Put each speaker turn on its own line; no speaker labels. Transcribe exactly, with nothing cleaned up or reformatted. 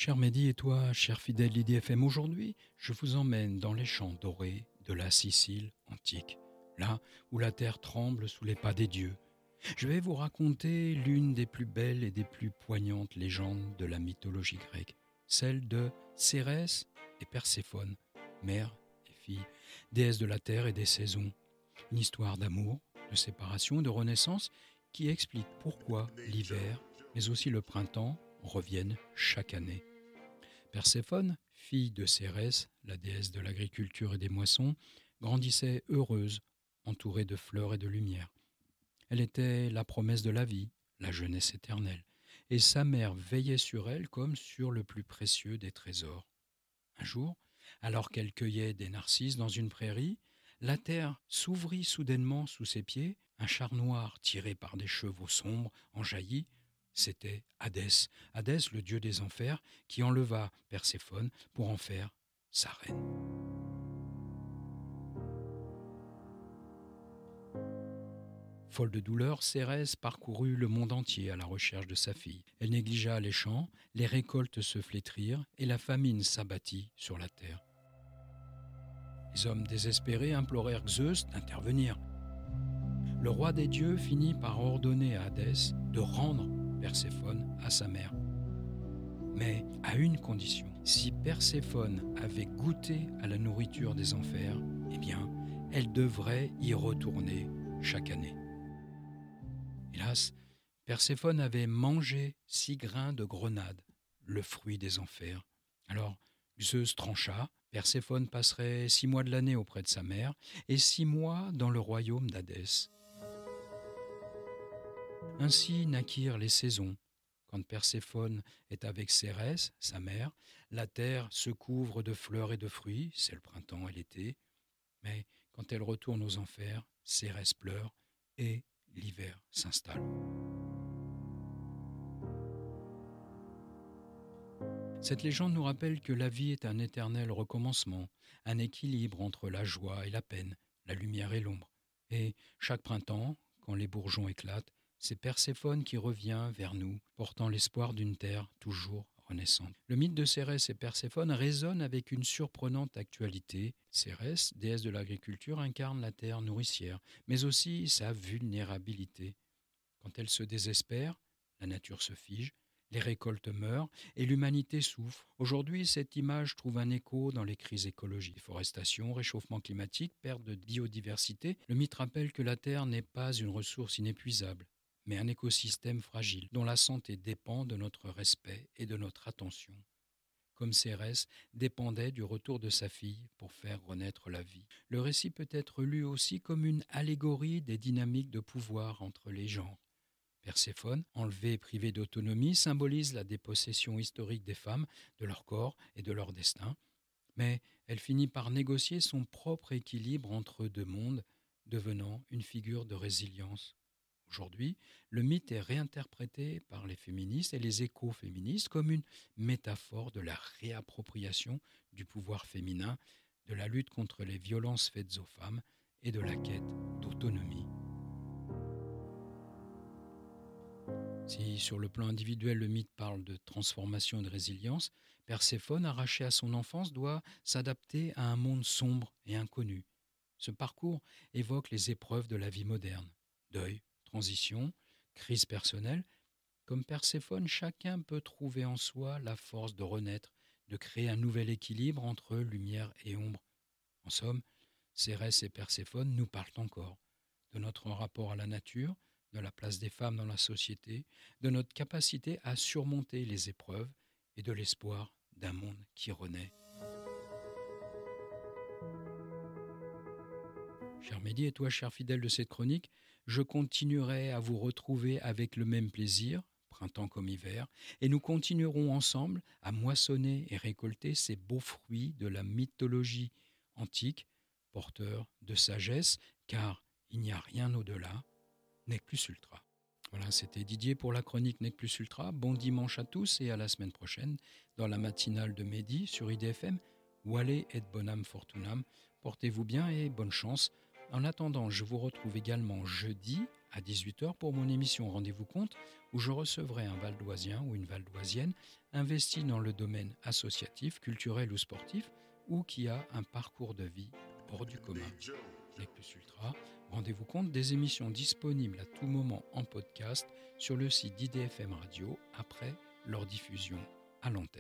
Cher Mehdi et toi, cher fidèle d'I D F M, aujourd'hui, je vous emmène dans les champs dorés de la Sicile antique, là où la terre tremble sous les pas des dieux. Je vais vous raconter l'une des plus belles et des plus poignantes légendes de la mythologie grecque, celle de Cérès et Perséphone, mère et fille, déesse de la terre et des saisons. Une histoire d'amour, de séparation et de renaissance qui explique pourquoi l'hiver, mais aussi le printemps, reviennent chaque année. Perséphone, fille de Cérès, la déesse de l'agriculture et des moissons, grandissait heureuse, entourée de fleurs et de lumière. Elle était la promesse de la vie, la jeunesse éternelle, et sa mère veillait sur elle comme sur le plus précieux des trésors. Un jour, alors qu'elle cueillait des narcisses dans une prairie, la terre s'ouvrit soudainement sous ses pieds, un char noir tiré par des chevaux sombres en jaillit. C'était Hadès, Hadès le dieu des enfers, qui enleva Perséphone pour en faire sa reine. Folle de douleur, Cérès parcourut le monde entier à la recherche de sa fille. Elle négligea les champs, les récoltes se flétrirent et la famine s'abattit sur la terre. Les hommes désespérés implorèrent Zeus d'intervenir. Le roi des dieux finit par ordonner à Hadès de rendre Perséphone à sa mère. Mais à une condition, si Perséphone avait goûté à la nourriture des enfers, eh bien, elle devrait y retourner chaque année. Hélas, Perséphone avait mangé six grains de grenade, le fruit des enfers. Alors, Zeus trancha, Perséphone passerait six mois de l'année auprès de sa mère et six mois dans le royaume d'Hadès. Ainsi naquirent les saisons. Quand Perséphone est avec Cérès, sa mère, la terre se couvre de fleurs et de fruits, c'est le printemps et l'été. Mais quand elle retourne aux enfers, Cérès pleure et l'hiver s'installe. Cette légende nous rappelle que la vie est un éternel recommencement, un équilibre entre la joie et la peine, la lumière et l'ombre. Et chaque printemps, quand les bourgeons éclatent, c'est Perséphone qui revient vers nous, portant l'espoir d'une terre toujours renaissante. Le mythe de Cérès et Perséphone résonne avec une surprenante actualité. Cérès, déesse de l'agriculture, incarne la terre nourricière, mais aussi sa vulnérabilité. Quand elle se désespère, la nature se fige, les récoltes meurent et l'humanité souffre. Aujourd'hui, cette image trouve un écho dans les crises écologiques. Déforestation, réchauffement climatique, perte de biodiversité. Le mythe rappelle que la Terre n'est pas une ressource inépuisable, mais un écosystème fragile dont la santé dépend de notre respect et de notre attention. Comme Cérès dépendait du retour de sa fille pour faire renaître la vie. Le récit peut être lu aussi comme une allégorie des dynamiques de pouvoir entre les genres. Perséphone, enlevée et privée d'autonomie, symbolise la dépossession historique des femmes, de leur corps et de leur destin. Mais elle finit par négocier son propre équilibre entre deux mondes, devenant une figure de résilience. Aujourd'hui, le mythe est réinterprété par les féministes et les écoféministes comme une métaphore de la réappropriation du pouvoir féminin, de la lutte contre les violences faites aux femmes et de la quête d'autonomie. Si sur le plan individuel le mythe parle de transformation et de résilience, Perséphone, arrachée à son enfance, doit s'adapter à un monde sombre et inconnu. Ce parcours évoque les épreuves de la vie moderne. Deuil, transition, crise personnelle. Comme Perséphone, chacun peut trouver en soi la force de renaître, de créer un nouvel équilibre entre lumière et ombre. En somme, Cérès et Perséphone nous parlent encore de notre rapport à la nature, de la place des femmes dans la société, de notre capacité à surmonter les épreuves et de l'espoir d'un monde qui renaît. Cher Mehdi et toi, cher fidèle de cette chronique, je continuerai à vous retrouver avec le même plaisir, printemps comme hiver, et nous continuerons ensemble à moissonner et récolter ces beaux fruits de la mythologie antique, porteurs de sagesse, car il n'y a rien au-delà. Nec plus ultra. Voilà, c'était Didier pour la chronique Nec plus ultra. Bon dimanche à tous et à la semaine prochaine dans la matinale de Mehdi sur I D F M. Vale et bonam fortunam. Portez-vous bien et bonne chance. En attendant, je vous retrouve également jeudi à dix-huit heures pour mon émission Rendez-vous compte où je recevrai un Valdoisien ou une Valdoisienne investi dans le domaine associatif, culturel ou sportif, ou qui a un parcours de vie hors du commun. Nec plus ultra, rendez-vous compte des émissions disponibles à tout moment en podcast sur le site d'I D F M Radio après leur diffusion à l'antenne.